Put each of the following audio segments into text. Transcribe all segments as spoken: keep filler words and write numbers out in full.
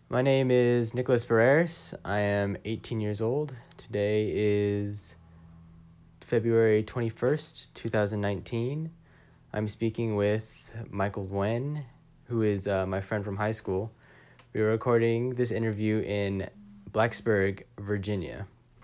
My name is Nicholas Barreras. I am eighteen years old. Today is February twenty-first, twenty nineteen. I'm speaking with Michael Nguyen, who is uh, my friend from high school. We are recording this interview in Blacksburg, Virginia.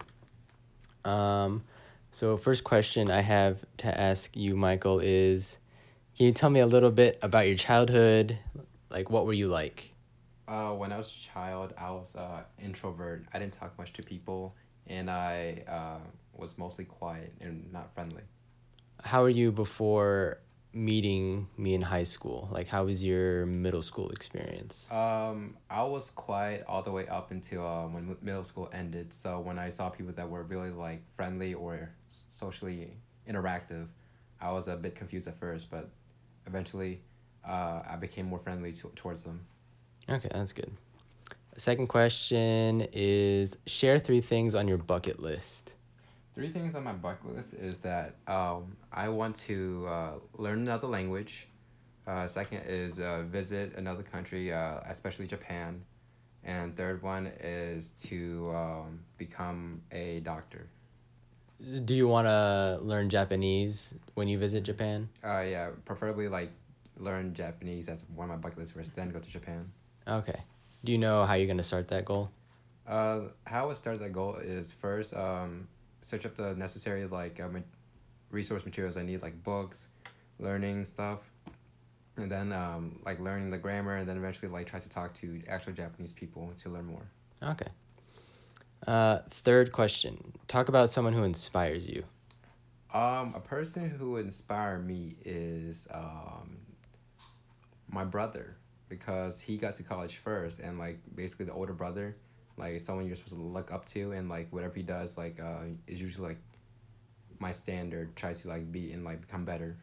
Um, so first question I have to ask you, Michael, is can you tell me a little bit about your childhood? Like, what were you like? Uh, when I was a child, I was uh introvert. I didn't talk much to people, and I uh was mostly quiet and not friendly. How were you before meeting me in high school? Like, how was your middle school experience? Um, I was quiet all the way up until uh, when m- middle school ended. So when I saw people that were really like friendly or s- socially interactive, I was a bit confused at first, but eventually, uh, I became more friendly to- towards them. Okay, that's good. Second question is share three things on your bucket list. Three things on my bucket list is that um, I want to uh, learn another language. Uh, second is uh, visit another country, uh, especially Japan. And third one is to um, become a doctor. Do you want to learn Japanese when you visit Japan? Uh, yeah, preferably like learn Japanese as one of my bucket lists first, then go to Japan. Okay. Do you know how you're going to start that goal? Uh, how I would start that goal is first um, search up the necessary like uh, ma- resource materials I need, like books, learning stuff, and then um, like learning the grammar, and then eventually like try to talk to actual Japanese people to learn more. Okay. Uh, third question. Talk about someone who inspires you. Um, a person who would inspire me is um, my brother, because he got to college first, and like basically the older brother, like someone you're supposed to look up to, and like whatever he does like uh, is usually like my standard. Try to like be and like become better.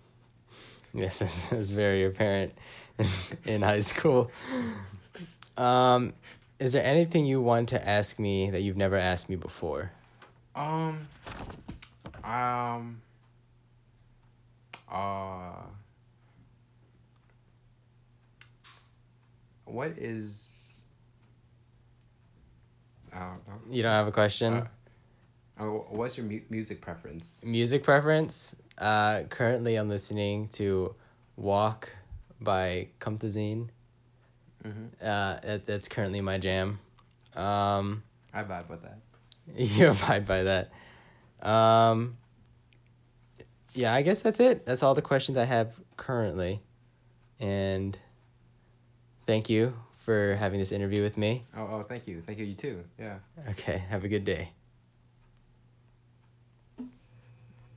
Yes, that's, that's very apparent in high school. Um, is there anything you want to ask me that you've never asked me before? Um, um, uh, what is I don't know. You don't have a Uh, question? uh, what's your mu- music preference? Music preference? Uh, currently, I'm listening to Walk by Kumtazine. Mm-hmm. Uh, that, that's currently my jam. Um, I vibe with that. you abide by that. Um, yeah, I guess that's it. That's all the questions I have currently. And thank you for having this interview with me. Oh, oh, thank you, thank you, you too. Yeah. Okay, have a good day.